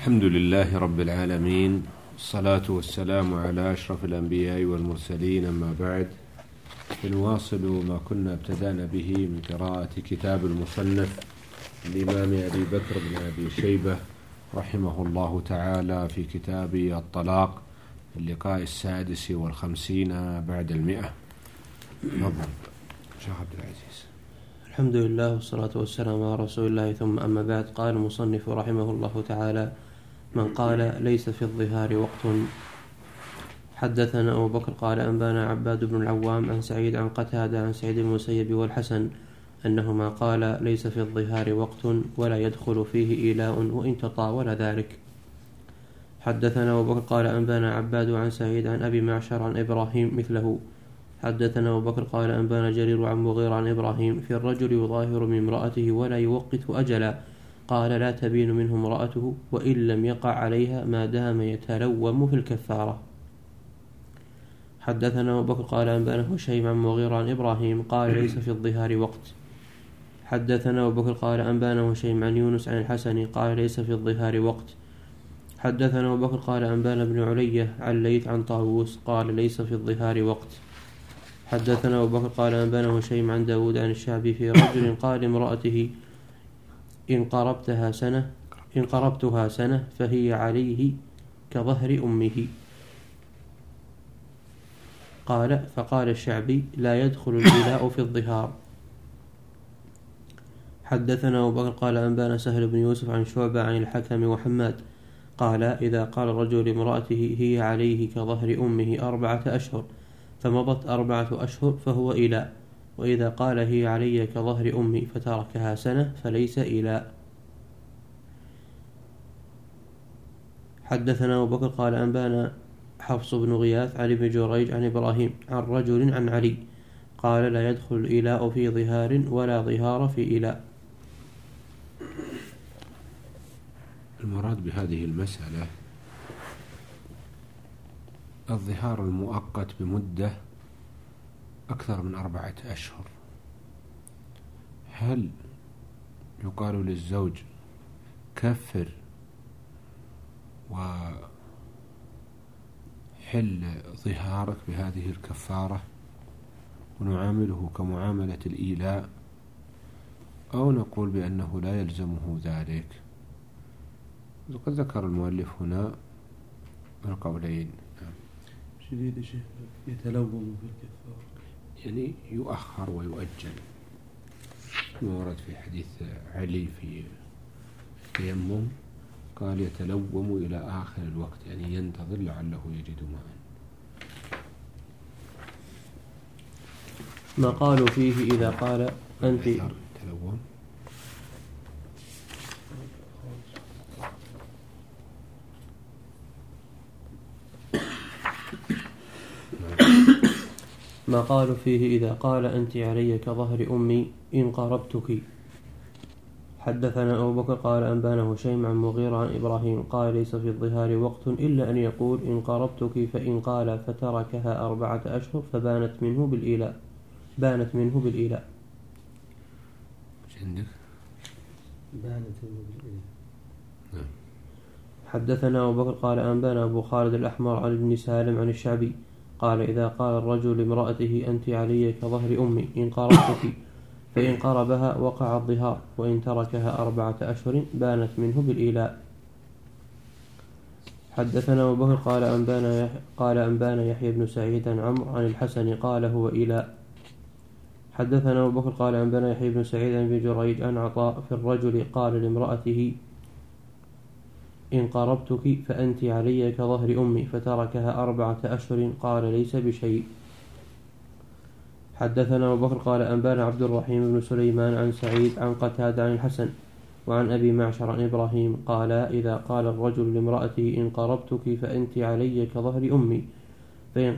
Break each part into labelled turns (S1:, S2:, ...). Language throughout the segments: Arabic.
S1: الحمد لله رب العالمين، الصلاة والسلام على أشرف الأنبياء والمرسلين، أما بعد، نواصل ما كنا ابتدأنا به من قراءة كتاب المصنف الإمام أبي بكر بن أبي شيبة رحمه الله تعالى في كتاب الطلاق في اللقاء 56 بعد 100. نظر شيخ عبد العزيز.
S2: الحمد لله والصلاة والسلام على رسول الله، ثم أما بعد. قال المصنف رحمه الله تعالى: من قال ليس في الظهار وقت. حدثنا أبو بكر قال أنبانا عباد بن العوام عن سعيد عن قتادة عن سعيد بن المسيب والحسن أنهما قال ليس في الظهار وقت ولا يدخل فيه إيلاء وإن تطاول ذلك. حدثنا أبو بكر قال أنبانا عباد عن سعيد عن أبي معشر عن إبراهيم مثله. حدثنا أبو بكر قال أنبانا جرير عن مغير عن إبراهيم في الرجل يظاهر من امرأته ولا يوقت أجلا، قال لا تبين منه امرأته وإن لم يقع عليها ما دام يتلوم في الكفارة. حدثنا أبو بكر قال أنبانا هشيم عن مغير عن إبراهيم قال ليس في الظهار وقت. حدثنا أبو بكر قال أنبانا هشيم عن يونس عن الحسن قال ليس في الظهار وقت. حدثنا أبو بكر قال أنبانا بن علية عن ليث عن طاووس قال ليس في الظهار وقت. حدثنا أبو بكر قال أنبانا هشيم عن داود عن الشعبي في رجل قال امرأته إن قربتها سنة فهي عليه كظهر أمه. فقال الشعبي لا يدخل الإيلاء في الظهار. حدثنا أبو بكر قال أنبانا سهل بن يوسف عن شعبة عن الحكم وحماد قال إذا قال الرجل لامرأته هي عليه كظهر أمه 4 أشهر فمضت 4 أشهر فهو إيلاء، وإذا قال هي علي كظهر أمي فتركها سنة فليس إيلاء. حدثنا أبو بكر قال أنبانا حفص بن غياث عن ابن جريج عن إبراهيم عن رجل عن علي قال لا يدخل الإيلاء في ظهار ولا ظهار في إيلاء.
S1: المراد بهذه المسألة الظهار المؤقت بمدة أكثر من 4 أشهر. هل يقال للزوج كفر وحل ظهارك بهذه الكفارة ونعامله كمعاملة الإيلاء، أو نقول بأنه لا يلزمه ذلك؟ وقد ذكر المؤلف هنا القولين.
S3: شديد الشيخ يتلوم في الكفارة،
S1: يعني يؤخر ويؤجل، ما ورد في حديث علي في التيمم قال يتلوم إلى آخر الوقت، يعني ينتظر لعله يجد ماء.
S2: ما قالوا فيه إذا قال أنت
S1: تلوم
S2: ما قالوا فيه إذا قال أنت علي كظهر أمي إن قربتك. حدثنا أبو بكر قال أنبانا هشيم عن مغير عن إبراهيم قال ليس في الظهار وقت إلا أن يقول إن قربتك، فإن قال فتركها 4 أشهر فبانت منه بالإيلاء.
S1: عندك
S2: حدثنا أبو بكر قال أنبانا أبو خالد الأحمر عن ابن سالم عن الشعبي قال إذا قال الرجل لامرأته أنت علي كظهر أمي إن قربتك، فإن قربها وقع الظهار، وإن تركها 4 أشهر بانت منه بالإيلاء. حدثنا أبو بكر قال أنبانا يحيى بن سعيد عن عمرو عن الحسن قال هو إيلاء. حدثنا أبو بكر قال أنبانا يحيى بن سعيد عن ابن جريج عن عطاء في الرجل قال لامرأته إن قربتك فأنت علي كظهر أمي فتركها 4 أشهر قال ليس بشيء. حدثنا أبو بكر قال أنبانا عبد الرحيم بن سليمان عن سعيد عن قتادة عن الحسن وعن أبي معشر عن إبراهيم قال إذا قال الرجل لامرأته إن قربتك فأنت علي كظهر أمي فإن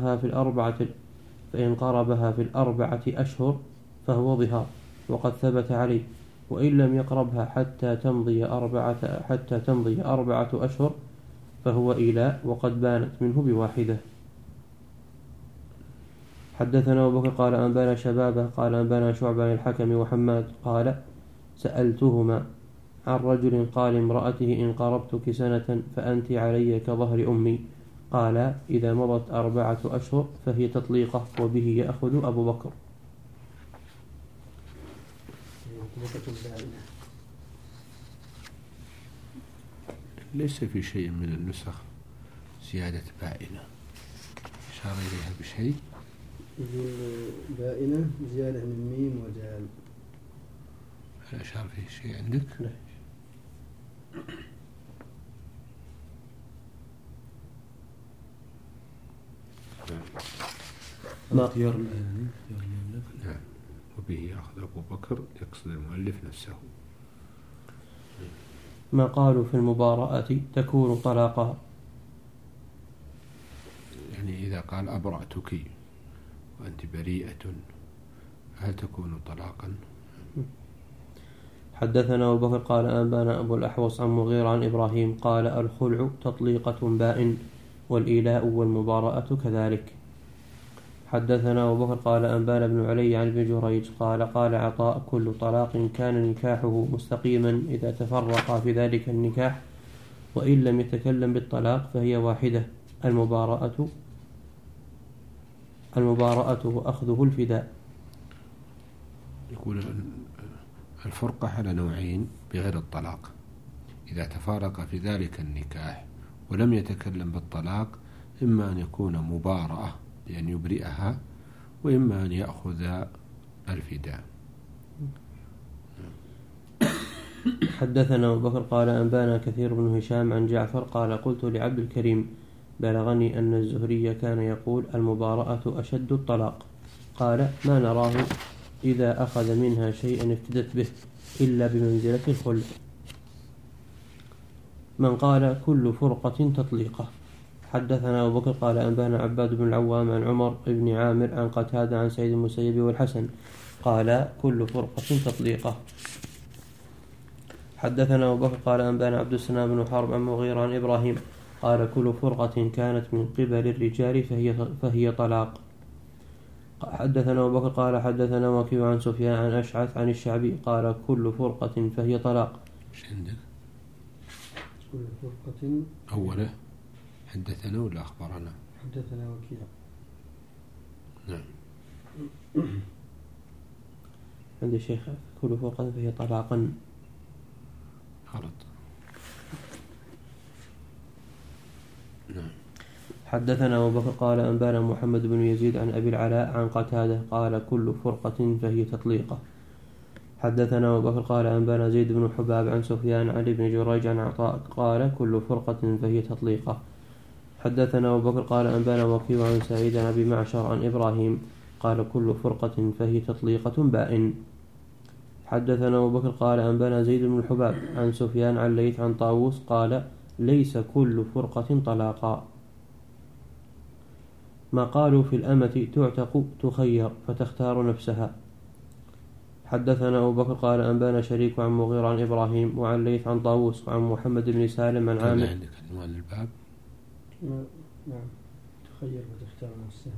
S2: قربها في 4 أشهر فهو ظهار وقد ثبت عليه، وإن لم يقربها حتى تمضي 4 أشهر فهو إيلاء وقد بانت منه ب1. حدثنا أبو بكر قال أنبانا شبابه قال أنبانا شعبة عن الحكم وحماد قال سألتهما عن رجل قال امرأته إن قربتك سنة فأنت علي كظهر أمي. قال إذا مضت 4 أشهر فهي تطليقة، وبه يأخذ أبو بكر.
S1: ليس في شيء من النسخ زيادة بائنة أشار إليها بشيء.
S4: بائنة زيادة من ميم وجال.
S1: هل أشار فيه شيء عندك؟
S2: لا.
S3: اختيار الآن اختيار المؤلف.
S1: نعم. وبه يأخذ أبو بكر، يقصد المؤلف نفسه.
S2: ما قالوا في المبارأة تكون طلاقا.
S1: يعني إذا قال أبرأتك وأنت بريئة هل تكون طلاقا؟
S2: حدثنا أبو بكر قال أنبانا أبو الأحوص عن مغيرة عن إبراهيم قال الخلع تطليقة بائن، والإيلاء والمبارأة كذلك. حدثنا أبو بكر قال أنبانا بن علي عن ابن جريج قال عطاء كل طلاق كان نكاحه مستقيما إذا تفرق في ذلك النكاح وإن لم يتكلم بالطلاق فهي واحدة، المبارأة وأخذه الفداء.
S1: يقول الفرقة على نوعين بغير الطلاق: إذا تفارق في ذلك النكاح ولم يتكلم بالطلاق، إما أن يكون مبارأة لأن يبرئها، وإما أن يأخذ الفداء.
S2: حدثنا أبو بكر قال أنبانا كثير بن هشام عن جعفر قال قلت لعبد الكريم بلغني أن الزهري كان يقول المبارأة أشد الطلاق. قال ما نراه إذا أخذ منها شيئا افتدت به إلا بمنزلة الخلع. من قال كل فرقة تطليقة. حدثنا أبو بكر قال أنبانا عباد بن العوام عن عمر بن عامر عن قتادة عن سعيد المسيب والحسن قال كل فرقة تطليقة. حدثنا أبو بكر قال أنبانا عبد السلام بن حرب عن مغيرة عن إبراهيم قال كل فرقة كانت من قبل الرجال فهي طلاق. حدثنا أبو بكر قال حدثنا وكيع عن سفيان عن أشعث عن الشعبي قال كل فرقة فهي طلاق.
S1: ايش عندك؟
S4: كل فرقة
S1: أوله حدثنا ولا أخبرنا؟
S4: حدثنا وكيع.
S1: نعم.
S2: عند الشيخ كل فرقة فهي طلاقا.
S1: غلط. نعم.
S2: حدثنا أبو بكر قال أنبانا محمد بن يزيد عن أبي العلاء عن قتادة قال كل فرقة فهي تطليقة. حدثنا أبو بكر قال أنبانا زيد بن حباب عن سفيان عن ابن جريج عن عطاء قال كل فرقة فهي تطليقة. حدثنا أبو بكر قال أنبانا وكيع عن سعيد عن أبي معشر عن إبراهيم قال كل فرقة فهي تطليقة بائن. حدثنا أبو بكر قال أنبانا زيد بن الحباب عن سفيان عن ليث عن طاووس قال ليس كل فرقة طلاقا. ما قالوا في الأمة تعتق تخير فتختار نفسها. حدثنا أبو بكر قال أنبانا شريك عن مغيرة عن إبراهيم وعن ليث عن طاووس وعن محمد بن سالم عن عامر.
S1: عندك عنوان الباب؟
S4: نعم. تخير فتختار نفسها.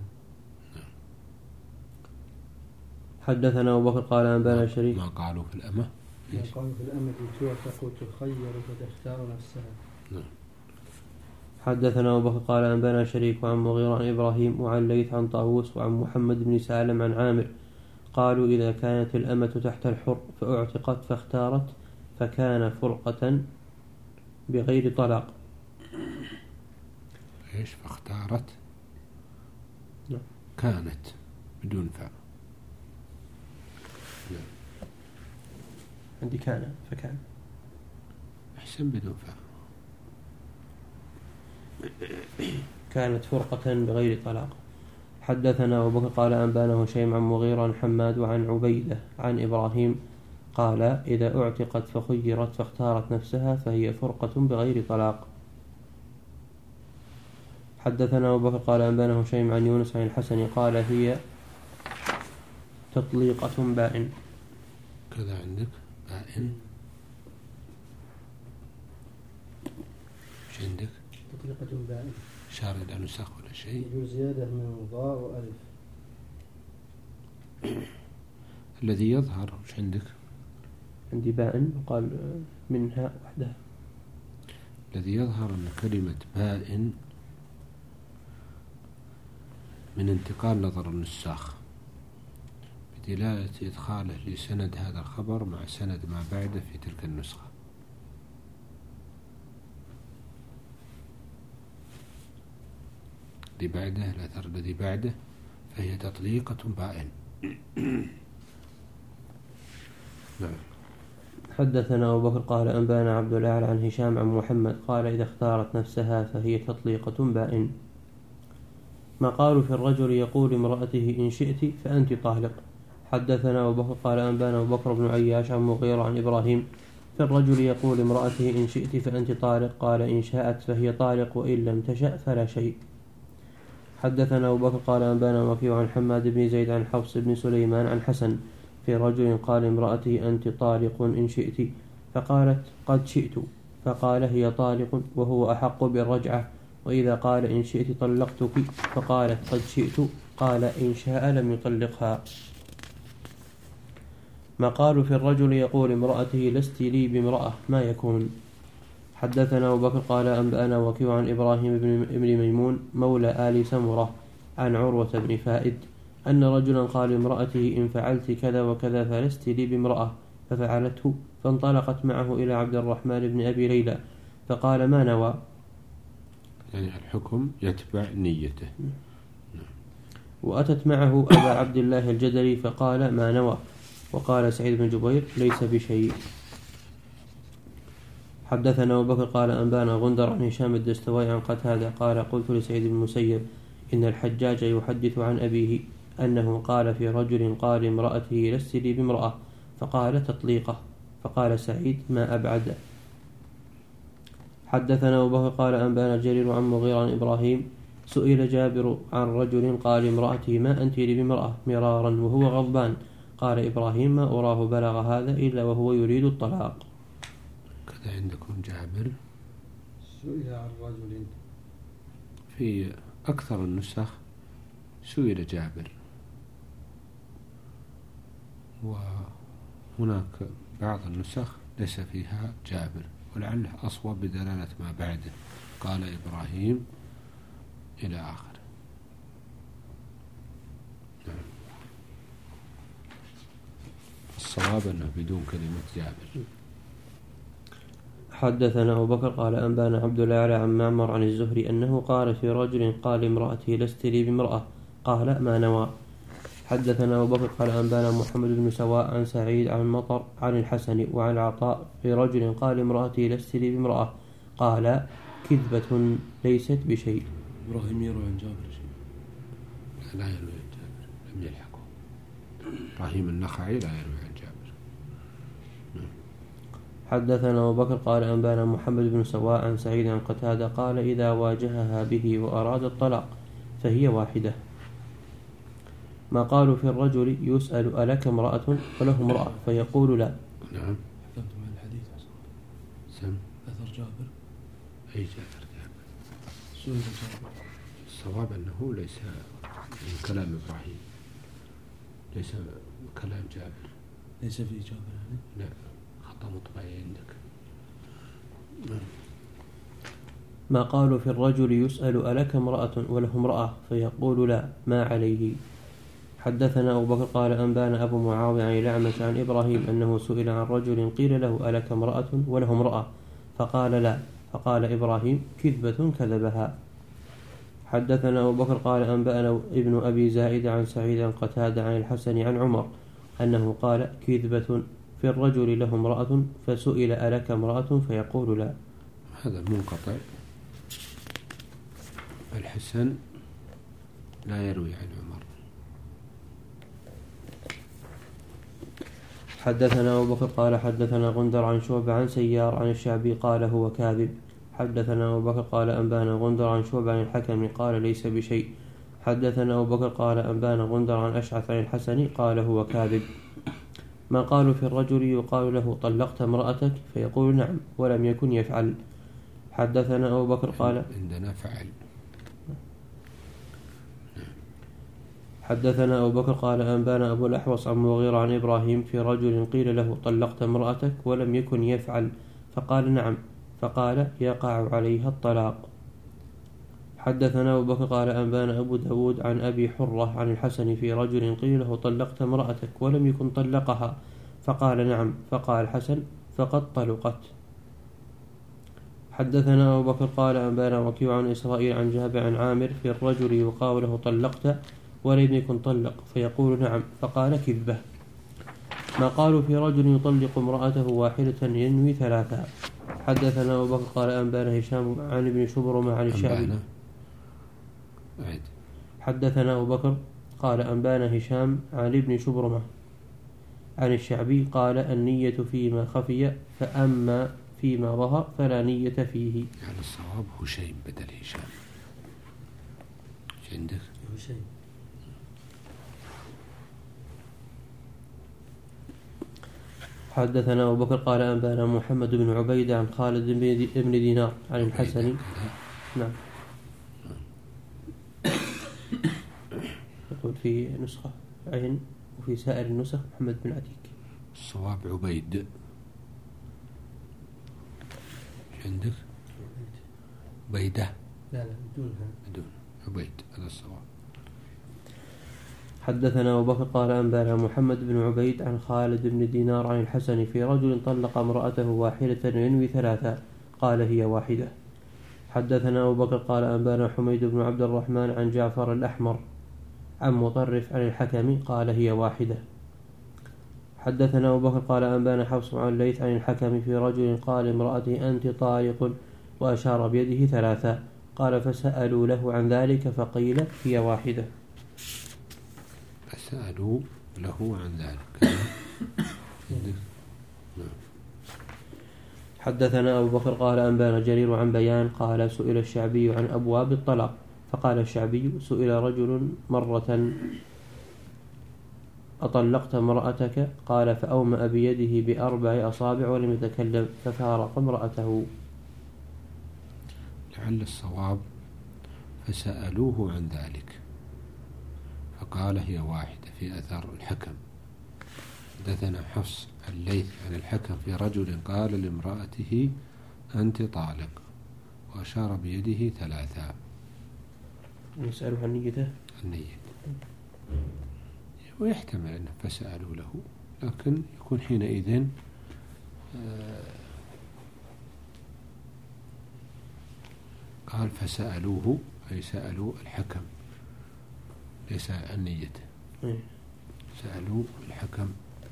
S2: حدثنا أبو بكر قال أنبانا شريك.
S1: ما قالوا في الأمة؟
S4: ما قالوا في الأمة تعتق تخير فتختار نفسها.
S1: نعم.
S2: حدثنا أبو بكر قال أنبانا شريك عن مغيرة عن إبراهيم وعن ليث عن طاووس وعن محمد بن سالم عن عامر قالوا إذا كانت الأمة تحت الحر فأعتقت فاختارت فكان فرقة بغير طلاق.
S1: إيش فاختارت؟
S2: نعم.
S1: كانت بدون فاء.
S2: عندي كان فكان.
S1: أحسن بدون فاء.
S2: كانت فرقة بغير طلاق. حدثنا أبو بكر قال أنبانا هشيم عن مغيرة عن حماد وعن عبيدة عن إبراهيم قال إذا أعتقت فخيرت فاختارت نفسها فهي فرقة بغير طلاق. حدثنا أبو بكر قال أنبانا هشيم عن يونس عن الحسن قال هي تطليقة بائن.
S1: كذا عندك بائن. ايش عندك؟
S4: تطليقة بائن.
S1: شار إلى نسخ ولا شيء؟
S4: يجوز زيادة من ضاء وألف.
S1: الذي يظهر ايش عندك؟
S2: عندي باء وقال منها وحدها.
S1: الذي يظهر أن كلمة باء من انتقال نظر النساخ بدلالة إدخاله لسند هذا الخبر مع سند ما بعده في تلك النسخة. الذي بعده الأثر الذي بعده فهي تطليقة بائن. نعم.
S2: حدثنا أبو بكر قال أنبانا عبد الأعلى عن هشام عن محمد قال إذا اختارت نفسها فهي تطليقة بائن. ما قالوا في الرجل يقول امرأته إن شئت فأنت طالق. حدثنا أبو بكر قال أنبانا أبو بكر بن عياش عن مغيرة عن إبراهيم في الرجل يقول امرأته إن شئت فأنت طالق قال إن شاءت فهي طالق وإن لم تشأ فلا شيء. حدثنا أبو بكر قال أنبانا وكيع عن حماد بن زيد عن حفص بن سليمان عن حسن في رجل قال امرأته أنت طالق إن شئت فقالت قد شئت فقال هي طالق وهو أحق بالرجعة. وإذا قال إن شئت طلقتك فقالت قد شئت قال إن شاء لم يطلقها. ما قالوا في الرجل يقول امرأته لست لي بامرأة ما يكون. حدثنا أبو بكر قال أنبأنا وكيع عن إبراهيم بن ميمون مولى آل سمرة عن عروة بن فائد أن رجلا قال امرأته إن فعلت كذا وكذا فلست لي بامرأة ففعلته فانطلقت معه إلى عبد الرحمن بن أبي ليلى فقال ما نوى.
S1: يعني الحكم يتبع نيته.
S2: وأتت معه أبا عبد الله الجدلي فقال ما نوى. وقال سعيد بن جبير ليس بشيء. حدثنا أبو بكر قال أنبانا غندر عن هشام الدستوائي عن قتادة قال قلت لسعيد بن المسيب إن الحجاج يحدث عن أبيه أنه قال في رجل قال امرأته لست لي بامرأة فقال تطليقه. فقال سعيد ما أبعد. حدثنا أبو بكر قال أنبانا جرير عن مغيرة عن إبراهيم سئل جابر عن رجل قال امرأتي ما أنت لي بامرأة مرارا وهو غضبان قال إبراهيم ما أراه بلغ هذا إلا وهو يريد الطلاق.
S1: كذا عندكم جابر
S4: سئل عن رجل
S1: في أكثر النسخ سئل جابر، وهناك بعض النسخ ليس فيها جابر ولعله أصوب بدلالة ما بعده قال إبراهيم إلى آخر. الصواب أنه بدون كلمة جابر.
S2: حدثنا أبو بكر قال أنبانا عبد الأعلى عن معمر عن الزهري أنه قال في رجل قال امرأتي لست لي بامرأة قال ما نوى. حدثنا أبو بكر قال أنبانا محمد بن سواء عن سعيد عن مطر عن الحسن وعن عطاء في رجل قال امرأتي لست لي بامرأة قال كذبة ليست بشيء.
S3: إبراهيم يروي عن جابر شيء؟
S1: لا يروي عن جابر، لم يلحقه. إبراهيم النخعي لا يروي عن جابر.
S2: حدثنا أبو بكر قال أنبانا محمد بن سواء عن سعيد عن قتادة قال إذا واجهها به وأراد الطلاق فهي واحدة. ما قالوا في الرجل يسأل ألك امرأة وله امرأة فيقول لا.
S1: نعم.
S3: حكمت مع الحديث
S1: سم
S3: أثر جابر.
S1: أي جابر؟
S3: سئل جابر.
S1: الصواب أنه ليس من كلام إبراهيم، ليس كلام جابر.
S3: ليس في جابر يعني؟
S1: لا، خطأ مطبعي عندك.
S2: ما قالوا في الرجل يسأل ألك امرأة وله امرأة فيقول لا ما عليه. حدثنا أبو بكر قال أنبانا أبو معاوية عن الأعمش عن إبراهيم أنه سئل عن رجل قيل له ألك امرأة وله امرأة فقال لا فقال إبراهيم كذبة كذبها. حدثنا أبو بكر قال أنبأنا ابن أبي زائد عن سعيد عن قتادة عن الحسن عن عمر أنه قال كذبة في الرجل له امرأة فسئل ألك امرأة فيقول لا.
S1: هذا المنقطع. الحسن لا يروي عن عمر.
S2: حدثنا أبو بكر قال حدثنا غندر عن شعبة عن سيار عن الشعبي قال هو كاذب. حدثنا أبو بكر قال أنبانا غندر عن شعبة عن الحكم قال ليس بشيء. حدثنا أبو بكر قال أنبانا غندر عن أشعث عن الحسن قال هو كاذب. ما قالوا في الرجل يقال له طلقت امرأتك فيقول نعم ولم يكن يفعل. حدثنا أبو بكر قال
S1: عندنا فعل.
S2: حدثنا أبو بكر قال أنبانا أبو الأحوص عن مغيرة عن إبراهيم في رجل قيل له طلقت امرأتك ولم يكن يفعل فقال نعم فقال يقع عليها الطلاق. حدثنا أبو بكر قال أنبانا أبو داود عن أبي حرة عن الحسن في رجل قيل له طلقت امرأتك ولم يكن طلقها فقال نعم فقال الحسن فقد طلقت. حدثنا أبو بكر قال أنبانا وكيع عن إسرائيل عن جابر عن عامر في الرجل يقال له طلقت ولم يكن طلق فيقول نعم فقال كذبة. ما قالوا في رجل يطلق امرأته واحدة ينوي ثلاثة. حدثنا أبو بكر قال أنبانا هشام عن ابن شبرمة عن الشعبي. حدثنا أبو بكر قال أنبانا هشام عن ابن شبرمة عن الشعبي قال النية فيما خفي فأما فيما ظهر فلا نية فيه.
S1: يعني الصواب هشيم بدل هشام. ايش عندك؟
S4: هشيم.
S2: حدثنا أبو بكر قال أنبانا محمد بن عبيدة عن خالد بن دينار عن الحسن. نعم. يقول في نسخة عين وفي سائر النسخ محمد بن عتيك.
S1: الصواب عبيد. ايش عندك؟ عبيدة.
S4: لا بدونها.
S1: بدون عبيد هذا الصواب.
S2: حدثنا أبو بكر قال أنبانا محمد بن عبيد عن خالد بن دينار عن الحسن في رجل طلق امرأته واحدة ينوي ثلاثة قال هي واحدة. حدثنا أبو بكر قال أنبانا حميد بن عبد الرحمن عن جعفر الأحمر عن مطرف عن الحكم قال هي واحدة. حدثنا أبو بكر قال أنبانا حفص عن الليث عن الحكم في رجل قال امرأته أنت طالق وأشار بيده ثلاثة قال فسألوا له عن ذلك فقيل هي واحدة.
S1: فسألوا له عن ذلك.
S2: حدثنا أبو بكر قال أنبانا جرير عن بيان قال سئل الشعبي عن أبواب الطلاق فقال الشعبي سئل رجل مرة أطلقت امرأتك قال فأومأ بيده بأربع أصابع ولم يتكلم ففارق امرأته.
S1: لعل الصواب فسألوه عن ذلك فقال هي واحدة في أثر الحكم. حدثنا حفص الليث عن الحكم في رجل قال لامرأته أنت طالق وأشار بيده ثلاثة.
S2: نسأله عن نيته.
S1: النية ويحتمل أن فسألوا له لكن يكون حينئذ قال فسألوه أي سألوا الحكم ليس النية. سألوا الحكم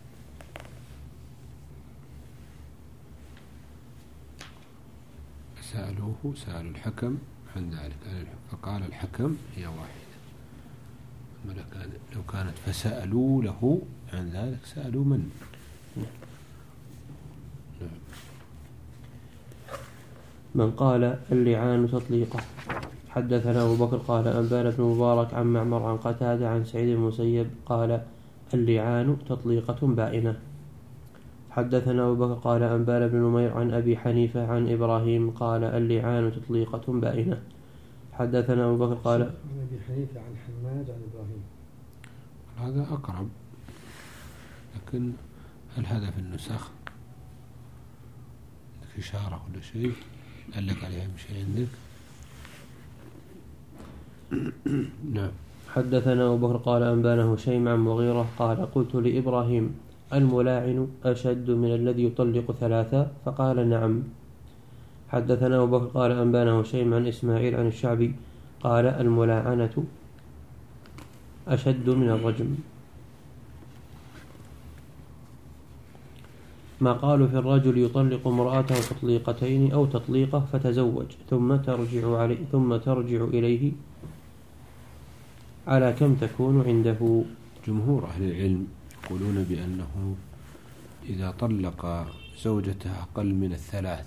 S1: سألوا الحكم عن ذلك فقال الحكم هي واحدة. أما لو كانت فسألوا له عن ذلك سألوا من؟
S2: من قال اللعان تطليقه. حدثنا أبو بكر قال أنبانا بن مبارك عن معمر عن قتادة عن سعيد المسيب قال اللعان تطليقة بائنة. حدثنا أبو بكر قال أنبانا بن نمير عن أبي حنيفة عن إبراهيم قال اللعان تطليقة بائنة. حدثنا أبو بكر قال
S4: عن أبي حنيفة عن حماد عن إبراهيم.
S1: هذا أقرب لكن هل هذا في النسخ عندك إشارة ولا شيء علق عليها شيء عندك؟ نعم.
S2: حدثنا أبو بكر قال أنبانا هشيم عن مغيرة قال قلت لإبراهيم الملاعن أشد من الذي يطلق ثلاثة فقال نعم. حدثنا أبو بكر قال أنبانا هشيم عن إسماعيل عن الشعبي قال الملاعنة أشد من الرجم. ما قالوا في الرجل يطلق امرأته تطليقتين أو تطليقة فتزوج ثم ترجع إليه على كم تكون عنده.
S1: جمهور أهل العلم يقولون بأنه إذا طلق زوجته أقل من الثلاث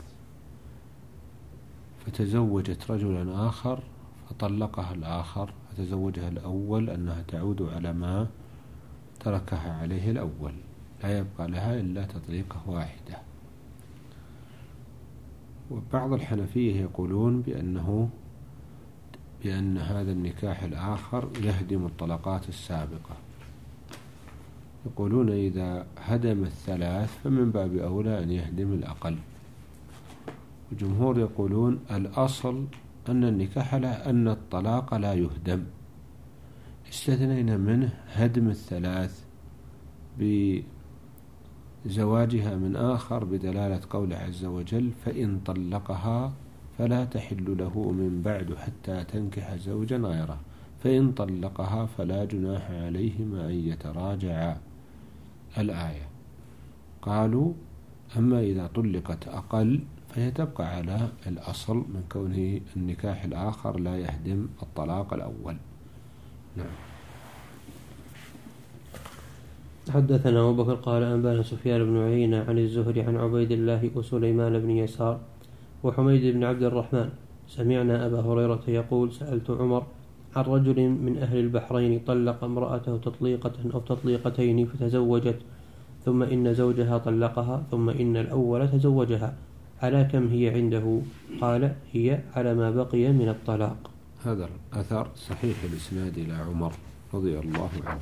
S1: فتزوجت رجلا آخر فطلقها الآخر فتزوجها الأول أنها تعود على ما تركها عليه الأول لا يبقى لها إلا تطليقة واحدة. وبعض الحنفية يقولون بأن هذا النكاح الآخر يهدم الطلقات السابقة. يقولون إذا هدم الثلاث فمن باب أولى أن يهدم الأقل. الجمهور يقولون الأصل أن النكاح أن الطلاق لا يهدم، استثنينا منه هدم الثلاث بزواجها من آخر بدلالة قوله عز وجل: فإن طلقها فلا تحل له من بعد حتى تنكح زوجا غيره، فإن طلقها فلا جناح عليهما أن يتراجعا. الآية. قالوا: أما إذا طلقت أقل فهي تبقى على الأصل من كونه النكاح الآخر لا يهدم الطلاق الأول. نعم.
S2: حدثنا أبو بكر قال أنبانا سفيان بن عيينة عن الزهري عن عبيد الله وسليمان بن يسار وحميد بن عبد الرحمن سمعنا أبا هريرة يقول: سألت عمر عن رجل من أهل البحرين طلق امرأته تطليقة أو تطليقتين فتزوجت، ثم إن زوجها طلقها، ثم إن الأول تزوجها، على كم هي عنده؟ قال: هي على ما بقي من الطلاق.
S1: هذا الأثر صحيح الإسناد إلى عمر رضي الله عنه.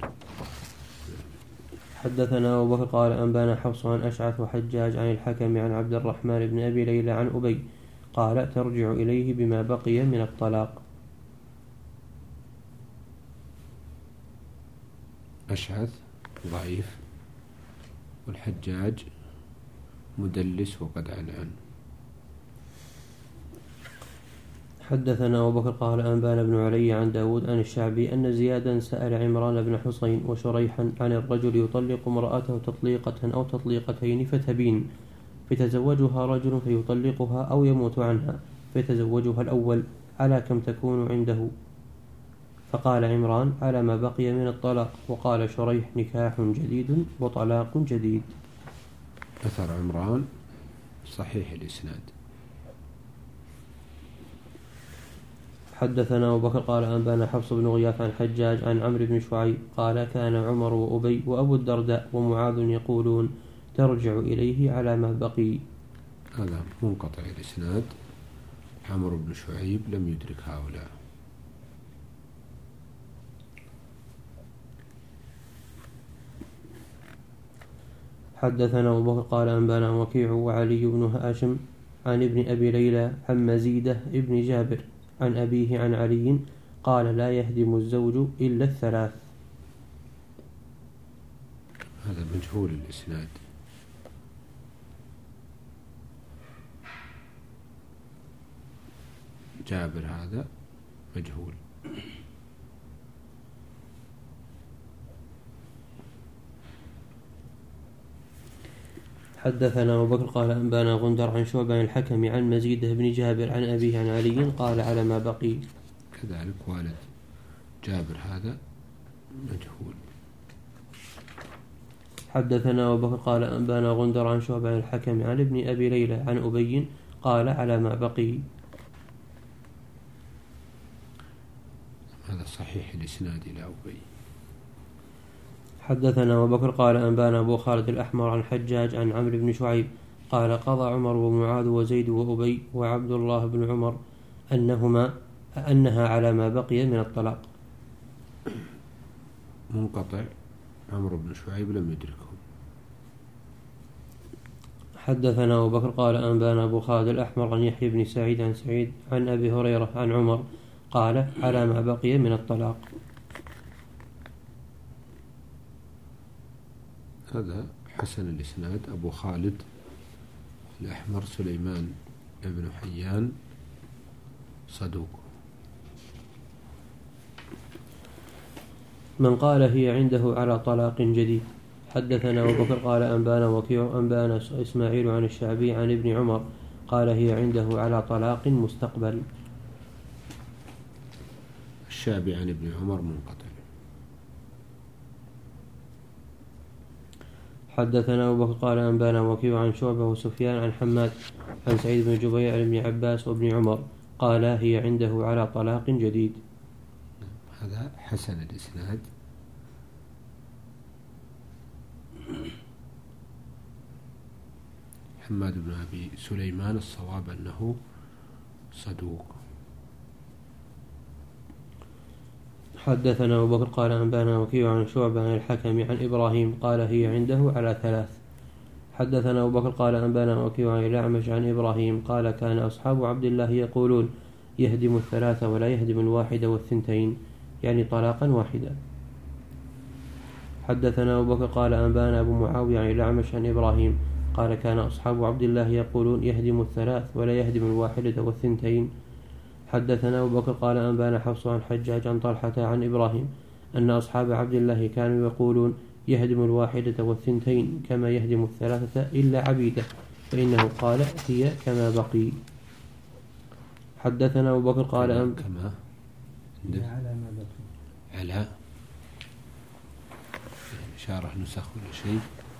S2: حدثنا أبو بكر قال أنبانا حفص عن أشعث وحجاج عن الحكم عن عبد الرحمن بن أبي ليلى عن أبي قال: ترجع إليه بما بقي من الطلاق.
S1: أشعث ضعيف، والحجاج مدلس وقد عنعن.
S2: حدثنا أبو بكر قال أنبانا بن علي عن داود عن الشعبي أن زيادا سأل عمران بن حصين وشريحا عن الرجل يطلق امرأته تطليقة أو تطليقتين فتبين، فيتزوجها رجل فيطلقها أو يموت عنها فيتزوجها الأول، على كم تكون عنده؟ فقال عمران: على ما بقي من الطلاق. وقال شريح: نكاح جديد وطلاق جديد.
S1: أثر عمران صحيح الإسناد.
S2: حدثنا أبو بكر قال أنبانا حفص بن غياث عن حجاج عن عمرو بن شعيب قال: كان عمر وأبي وأبو الدرداء ومعاذ يقولون: ترجع إليه على ما بقي.
S1: هذا منقطع الإسناد. عمرو بن شعيب لم يدرك هؤلاء.
S2: حدثنا أبو بكر قال أنبانا وكيع وعلي بن هاشم عن ابن أبي ليلى عن مزيدة ابن جابر عن أبيه عن علي قال: لا يهدم الزوج إلا الثلاث.
S1: هذا مجهول الإسناد. جابر هذا مجهول.
S2: حدثنا أبو بكر قال أنبانا غندر عن شعبة عن الحكم عن مزيد بن جابر عن أبيه عن علي قال: على ما بقي.
S1: كذلك والد جابر هذا مجهول.
S2: حدثنا أبو بكر قال أنبانا غندر عن شعبة عن الحكم عن ابن أبي ليلى عن أبي قال: على ما بقي.
S1: هذا صحيح الإسناد إلى أبي.
S2: حدثنا أبو بكر قال أنبانا أبو خالد الأحمر عن حجاج عن عمرو بن شعيب قال: قضى عمر ومعاذ وزيد وأبي وعبد الله بن عمر أنها على ما بقي من الطلاق.
S1: منقطع. عمرو بن شعيب لم يدركه.
S2: حدثنا أبو بكر قال أنبانا أبو خالد الأحمر عن يحيى بن سعيد عن سعيد عن أبي هريرة عن عمر قال: على ما بقي من الطلاق.
S1: هذا حسن الإسناد. أبو خالد الأحمر سليمان بن حيان صدوق.
S2: من قال هي عنده على طلاق جديد. حدثنا أبو بكر قال أنبانا وكيع أنبانا إسماعيل عن الشعبي عن ابن عمر قال: هي عنده على طلاق مستقبل.
S1: الشعبي عن ابن عمر منقطع.
S2: حدثنا أبو بكر قال أنبانا وكيع عن شعبة وسفيان عن حماد عن سعيد بن جبير عن ابن عباس وابن عمر قال: هي عنده على طلاق جديد.
S1: هذا حسن الإسناد. حماد بن أبي سليمان الصواب أنه صدوق.
S2: حدثنا أبو بكر قال أنبانا وكيع عن شعبة عن الحكم عن إبراهيم قال هي عنده على 3. حدثنا أبو بكر قال أنبانا وكيع عن الأعمش عن إبراهيم قال كان أصحاب عبد الله يقولون يهدم 3 ولا يهدم 1 و2، يعني طلاقا واحدا. حدثنا أبو بكر قال أنبانا أبو معاوية عن الأعمش عن إبراهيم قال كان أصحاب عبد الله يقولون يهدم 3 ولا يهدم 1 و2. حدثنا أبو بكر قال أنبانا حفص عن حجاج عن طلحة عن إبراهيم أن أصحاب عبد الله كانوا يقولون يهدم 1 و2 كما يهدم 3 إلا عبيده، فإنه قال هي كما بقي. حدثنا أبو بكر قال
S1: كما
S4: على ما بقي
S1: على شارح نسخ ولا شيء.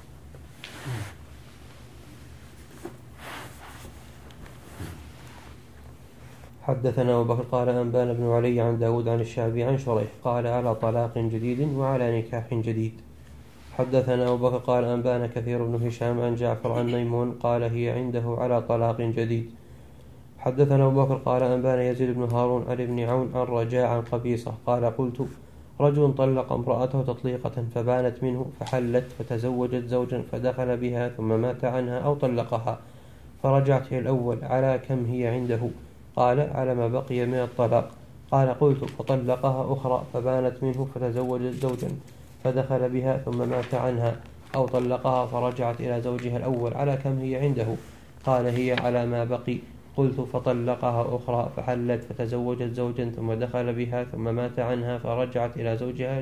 S2: حدثنا أبو بكر قال أنبانا بن علي عن داود عن الشعبي عن شريح قال على طلاق جديد وعلى نكاح جديد. حدثنا أبو بكر قال أنبانا كثير بن هشام عن جعفر عن ميمون قال هي عنده على طلاق جديد. حدثنا أبو بكر قال أنبانا يزيد بن هارون عن ابن عون عن رجاء عن قبيصة قال قلت رجل طلق امرأته تطليقة فبانت منه فحلت فتزوجت زوجا فدخل بها ثم مات عنها أو طلقها فرجعت إلى الأول على كم هي عنده؟ قال على ما بقي من الطلاق. قال قلت فطلقها أخرى فبانت منه فتزوجت زوجا فدخل بها ثم مات عنها أو طلقها فرجعت إلى زوجها الأول على كم هي عنده؟ قال هي على ما بقي. قلت فطلقها أخرى فحلت فتزوجت زوجا ثم دخل بها ثم مات عنها فرجعت إلى زوجها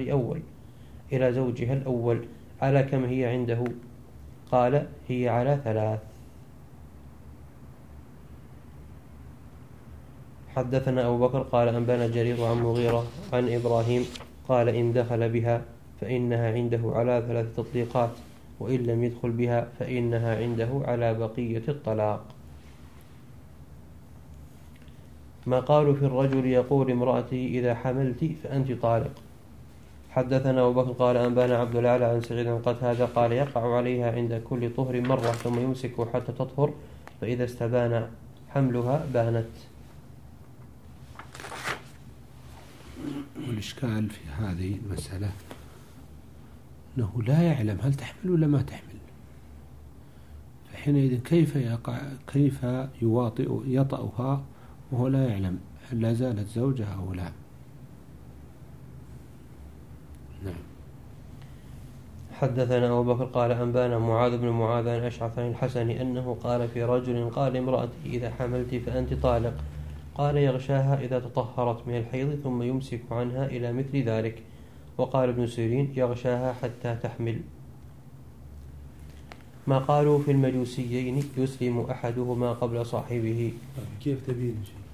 S2: الأول على كم هي عنده؟ قال هي على 3. حدثنا أبو بكر قال أنبانا جرير عن مغيرة عن إبراهيم قال إن دخل بها فإنها عنده على 3 تطليقات، وإن لم يدخل بها فإنها عنده على بقية الطلاق. ما قالوا في الرجل يقول امرأته إذا حملت فأنت طالق. حدثنا أبو بكر قال أنبانا عبد الأعلى عن سعيد عن قتادة قال يقع عليها عند كل طهر مرة ثم يمسك حتى تطهر فإذا استبان حملها بانت.
S1: والإشكال في هذه المسألة أنه لا يعلم هل تحمل ولا ما تحمل، فحينئذ كيف يطأها وهو لا يعلم هل لا زالت زوجة أو لا. نعم.
S2: حدثنا أبو بكر قال أنبانا معاذ بن معاذ عن أشعث عن الحسن أنه قال في رجل قال امرأتي إذا حملت فأنت طالق، قال يغشاها إذا تطهرت من الحيض ثم يمسك عنها إلى مثل ذلك. وقال ابن سيرين يغشاها حتى تحمل. ما قالوا في المجوسيين يسلم أحدهما قبل صاحبه.
S3: كيف تبين شيء؟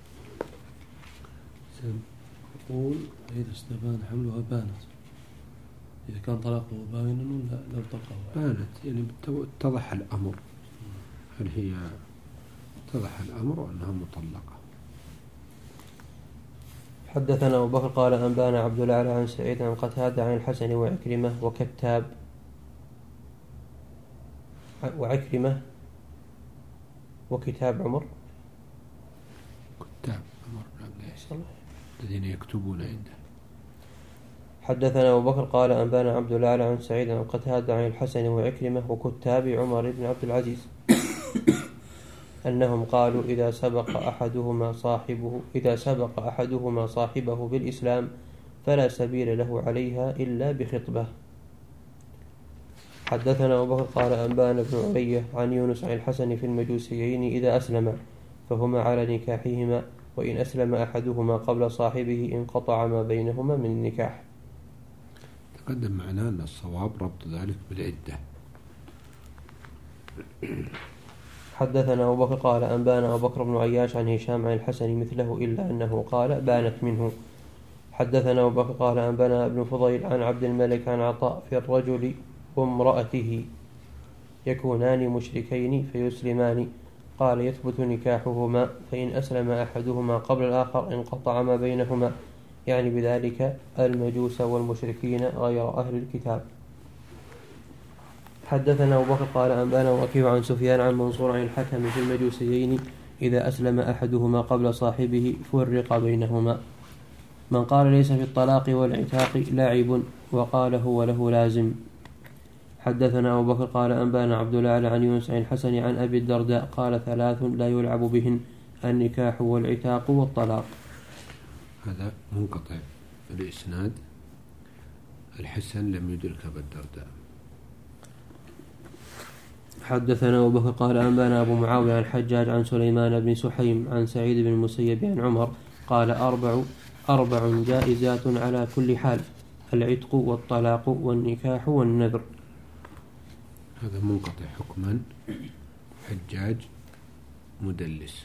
S3: يقول إذا استبان حملها بانت، إذا كان طلاقه باينا ولا لو طلقه
S1: بانت، يعني اتضح الأمر، هل هي اتضح الأمر أنها مطلقة.
S2: حدثنا أبو بكر قال أنبانا عبد الأعلى عن سعيد عن قتادة عن الحسن وعكرمة وكتاب عمر
S1: الذين يكتبون عنده.
S2: حدثنا أبو بكر قال أنبانا عبد الأعلى عن سعيد عن قتادة عن الحسن وعكرمة وكتاب عمر بن عبد العزيز أنهم قالوا إذا سبق أحدهما صاحبه بالإسلام فلا سبيل له عليها إلا بخطبة. حدثنا أبو بكر قال أنبانا بن علي عن يونس عن الحسن في المجوسيين إذا أسلم فهما على نكاحهما، وإن أسلم أحدهما قبل صاحبه انقطع ما بينهما من النكاح.
S1: تقدم معنا أن الصواب ربط ذلك بالعدة.
S2: حدثنا أبو بكر قال أنبانا أبو بكر بن عياش عن هشام عن الحسن مثله إلا أنه قال بانت منه. حدثنا أبو بكر قال أنبانا ابن فضيل عن عبد الملك عن عطاء في الرجل وامرأته يكونان مشركين فيسلمان، قال يثبت نكاحهما، فإن أسلم أحدهما قبل الآخر انقطع ما بينهما، يعني بذلك المجوس والمشركين غير أهل الكتاب. حدثنا أبو بكر قال أنبانا وكيع عن سفيان عن منصور عن الحكم في المجوسيين إذا أسلم أحدهما قبل صاحبه فرق بينهما. من قال ليس في الطلاق والعتاق لعب وقال هو له لازم. حدثنا أبو بكر قال أنبانا عبد الأعلى عن يونس عن الحسن عن أبي الدرداء قال 3 لا يلعب بهن: النكاح والعتاق والطلاق.
S1: هذا منقطع الإسناد. الحسن لم يدرك أبا الدرداء.
S2: حدثنا أبو بكر قال أنبانا أبو معاوية عن الحجاج عن سليمان بن سحيم عن سعيد بن المسيب عن عمر قال 4 جائزات على كل حال: العتق والطلاق والنكاح والنذر.
S1: هذا منقطع حكما، حجاج مدلس.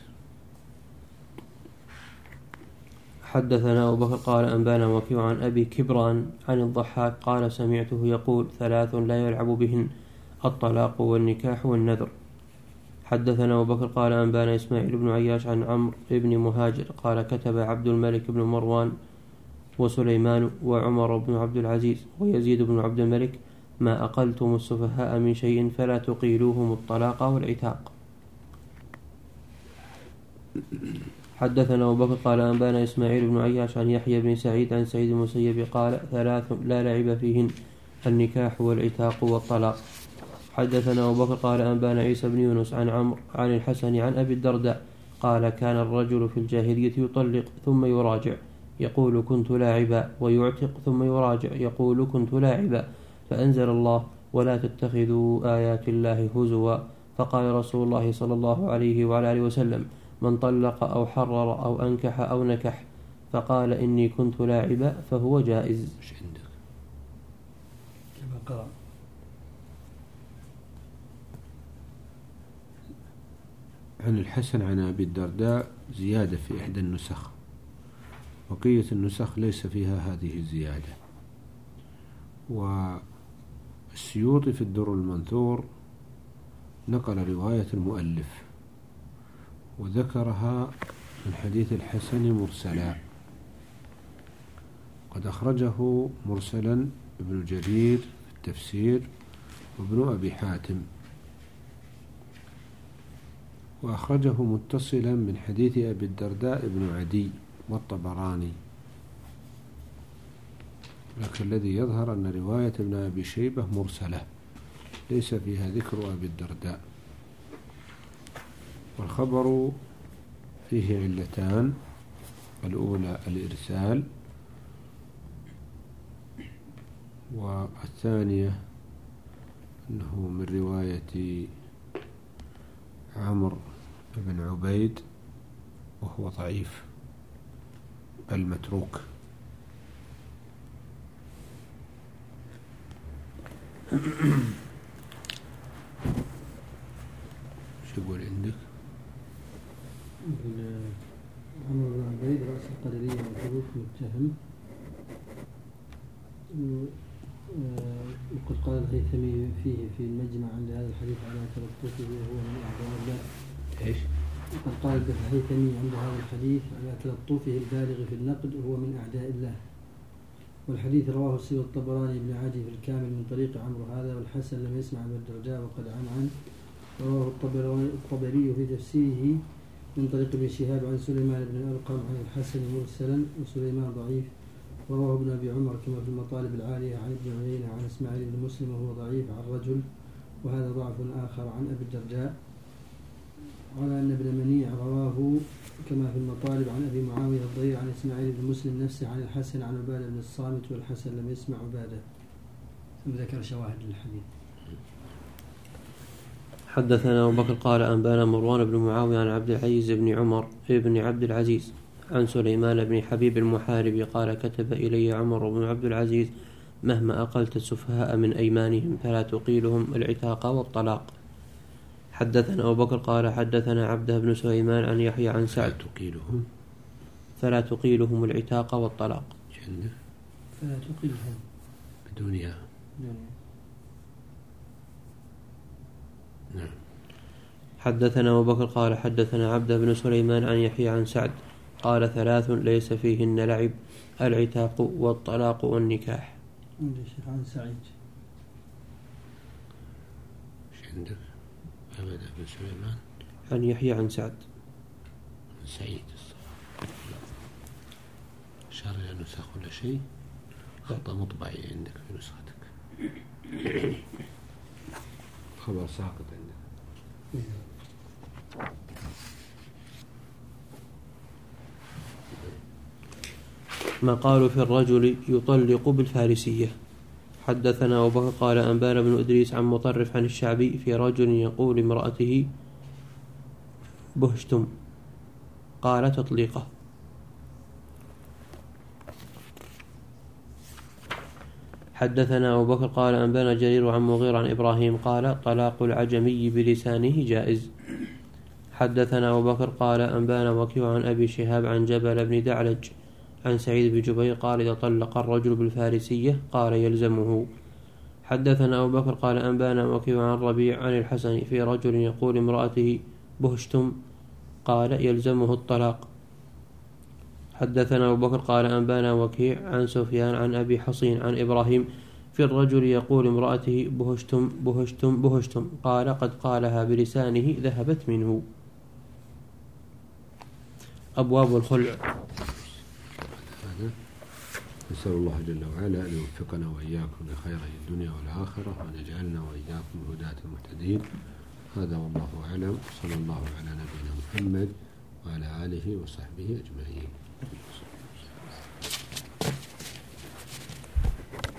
S2: حدثنا أبو بكر قال أنبانا وكيع عن أبي كبران عن الضحاك قال سمعته يقول 3 لا يلعب بهن: الطلاق والنكاح والنذر. حدثنا أبو بكر قال أنبانا إسماعيل بن عياش عن عمرو بن مهاجر قال كتب عبد الملك بن مروان وسليمان وعمر بن عبد العزيز ويزيد بن عبد الملك: ما أقلتم السفهاء من شيء فلا تقيلوهم الطلاق والعتاق. حدثنا أبو بكر قال أنبانا إسماعيل بن عياش عن يحيى بن سعيد عن سعيد المسيب قال 3 لا لعب فيهن: النكاح والعتاق والطلاق. حدثنا أبو بكر قال أنبانا عيسى بن يونس عن عمرو عن الحسن عن أبي الدرداء قال كان الرجل في الجاهلية يطلق ثم يراجع يقول كنت لاعبا، ويعتق ثم يراجع يقول كنت لاعبا، فأنزل الله ولا تتخذوا آيات الله هزوا، فقال رسول الله صلى الله عليه وعلى آله وسلم: من طلق أو حرر أو أنكح أو نكح فقال إني كنت لاعبا فهو جائز.
S1: ايش عندك؟
S4: كما قرأ.
S1: عن الحسن عن أبي الدرداء زيادة في إحدى النسخ، بقية النسخ ليس فيها هذه الزيادة. والسيوطي في الدر المنثور نقل رواية المؤلف وذكرها من حديث الحسن مرسلا، قد أخرجه مرسلا ابن جرير في التفسير وابن أبي حاتم، وأخرجه متصلا من حديث أبي الدرداء ابن عدي والطبراني، لكن الذي يظهر أن رواية ابن أبي شيبة مرسلة ليس فيها ذكر أبي الدرداء. والخبر فيه علتان: الأولى الإرسال، والثانية أنه من رواية عمرو بن عبيد وهو ضعيف بل متروك. شو يقول عندك؟
S4: عمرو بن عبيد رأس القدرية متروك متهم. وقد قال الهيثمي فيه في المجمع عند هذا الحديث على تلطفه وهو من أعظم الله.
S1: إيش؟
S4: وقد قال الهيثمي عند هذا الحديث على تلطفه البالغ في النقد وهو من أعداء الله. والحديث رواه السيد الطبراني بن عاجي في الكامل من طريق عمرو هذا، والحسن لم يسمع من الدرداء وقد عن رواه الطبري في تفسيره من طريق ابن شهاب عن سليمان بن الأرقم عن الحسن مرسلا، وسليمان ضعيف. ورواه ابن أبي عمر كما في المطالب العالية عن ابن عيينة عن إسماعيل بن مسلم وهو ضعيف عن رجل، وهذا ضعف آخر عن أبي الدرداء. على أن ابن منيع رواه كما في المطالب عن أبي معاوية الضرير عن إسماعيل بن مسلم نفسه عن الحسن عن عبادة بن الصامت، والحسن لم يسمع عبادة. ثم ذكر شواهد للحديث.
S2: حدثنا أبو بكر قال أنبانا مروان بن معاوية عن عبد العزيز بن عمر بن عبد العزيز عن سليمان بن حبيب المحاربي قال كتب إلي عمر بن عبد العزيز: مهما أقلت السفهاء من أيمانهم فلا تقيلهم العتاق والطلاق. حدثنا أبو بكر قال حدثنا عبده بن سليمان عن يحيى عن سعد: فلا تقيلهم العتاق والطلاق.
S4: فلا تقيلهم
S1: بدون ياء. نعم.
S2: حدثنا أبو بكر قال حدثنا عبده بن سليمان عن يحيى عن سعد قال 3 ليس فيهن لعب: العتاق والطلاق والنكاح.
S4: عن سعيد.
S1: ايش عندك؟ عبده بن سليمان
S2: عن يحيى عن سعد.
S1: سعيد. إلى نسخ ولا شيء؟ خطأ مطبعي عندك في نسختك، خبر ساقط عندك.
S2: ما قالوا في الرجل يطلق بالفارسية. حدثنا أبو بكر قال أنبانا بن إدريس عن مطرف عن الشعبي في رجل يقول امرأته بهشتم، قال تطليقه. حدثنا أبو بكر قال أنبانا جرير عن مغير عن إبراهيم قال طلاق العجمي بلسانه جائز. حدثنا أبو بكر قال أنبانا وكيع عن أبي شهاب عن جبل بن دعلج عن سعيد بن جبير قال إذا طلق الرجل بالفارسية قال يلزمه. حدثنا أبو بكر قال أنبانا وكيع عن ربيع عن الحسن في رجل يقول امرأته بهشتم قال يلزمه الطلاق. حدثنا أبو بكر قال أنبانا وكيع عن سفيان عن أبي حصين عن إبراهيم في الرجل يقول امرأته بهشتم بهشتم بهشتم قال قد قالها بلسانه ذهبت منه. أبواب الخلع.
S1: نسأل الله جل وعلا أن يوفقنا وإياكم لخير الدنيا والآخرة، وأن يجعلنا وإياكم الهداة المهتدين. هذا والله أعلم، صلى الله على نبينا محمد وعلى آله وصحبه أجمعين.